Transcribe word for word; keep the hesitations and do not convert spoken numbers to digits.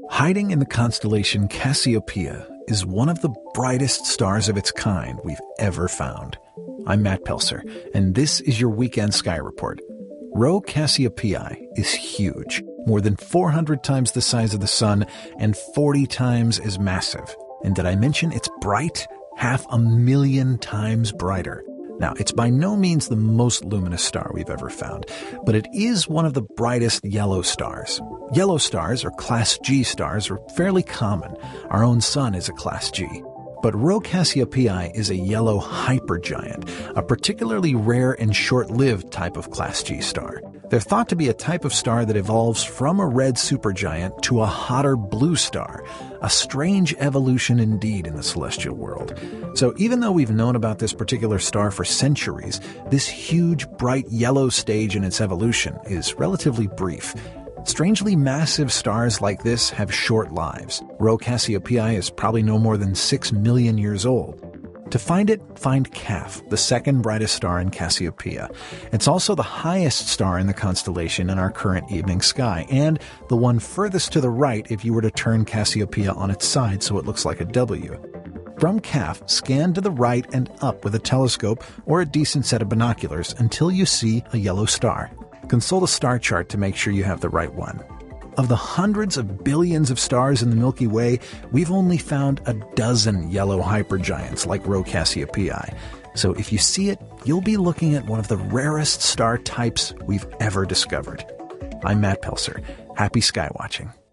Hiding in the constellation Cassiopeia is one of the brightest stars of its kind we've ever found. I'm Matt Pelser, and this is your Weekend Sky Report. Rho Cassiopeiae is huge, more than four hundred times the size of the sun and forty times as massive. And did I mention it's bright? Half a million times brighter. Now, it's by no means the most luminous star we've ever found, but it is one of the brightest yellow stars. Yellow stars, or Class G stars, are fairly common. Our own sun is a Class G. But Rho Cassiopeiae is a yellow hypergiant, a particularly rare and short-lived type of Class G star. They're thought to be a type of star that evolves from a red supergiant to a hotter blue star, a strange evolution indeed in the celestial world. So even though we've known about this particular star for centuries, this huge, bright yellow stage in its evolution is relatively brief. Strangely massive stars like this have short lives. Rho Cassiopeiae is probably no more than six million years old. To find it, find C A F, the second brightest star in Cassiopeia. It's also the highest star in the constellation in our current evening sky, and the one furthest to the right if you were to turn Cassiopeia on its side so it looks like a W. From C A F, scan to the right and up with a telescope or a decent set of binoculars until you see a yellow star. Consult a star chart to make sure you have the right one. Of the hundreds of billions of stars in the Milky Way, we've only found a dozen yellow hypergiants like Rho Cassiopeiae. So if you see it, you'll be looking at one of the rarest star types we've ever discovered. I'm Matt Pelser. Happy sky watching.